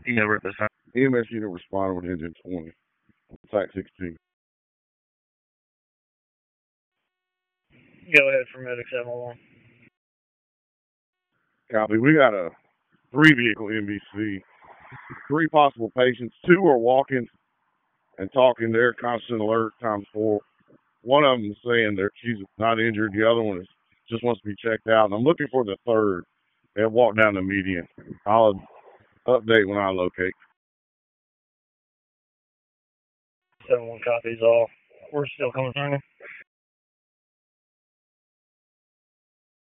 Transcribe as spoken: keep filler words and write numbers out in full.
Yeah, we're at this time. E M S unit responded with engine twenty, Site sixteen. Go ahead for medic seven one. Copy. We got a three vehicle M V C. Three possible patients. Two are walking and talking. They're constant alert times four. One of them is saying that she's not injured. The other one is just wants to be checked out. And I'm looking for the third. They walked down the median. I'll update when I locate. seven one copies all. We're still coming through.